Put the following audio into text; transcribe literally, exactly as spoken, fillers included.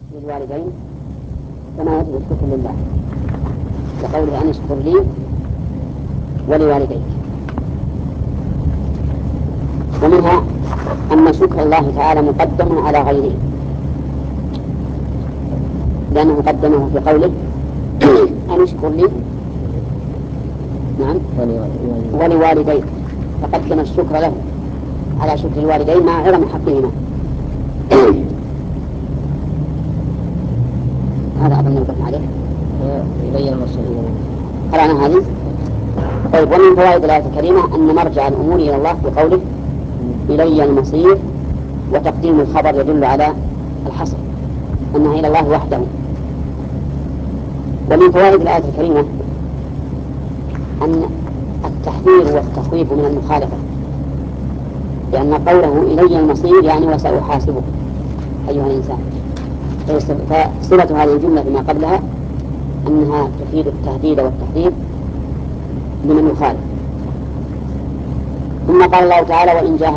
للوالدين كما يجب الشكر لله، وقوله أن اشكر لي ولوالديك. ومنها أن شكر الله تعالى مقدم على غيره، لأنه قدمه في قوله أن اشكر لي نعم ولوالديك، فقدم الشكر له على شكر الوالدين مع عظم حقهما. هذا أظن نقف عليه يبين المصير. قرأنا هذه. طيب، ومن فوائد الآية الكريمة أن مرجع الأمور إلى الله بقوله إلي المصير، وتقديم الخبر يدل على الحصر أنها إلى الله وحده. ومن فوائد الآية الكريمة أن التحذير والتخويف من المخالفة، لأن قوله إلي المصير يعني وسأحاسبك أيها الإنسان، فصلة هذه الجملة بما قبلها أنها تفيد التهديد والتحذير من المخالف. ثم قال الله تعالى وإن جاهدوا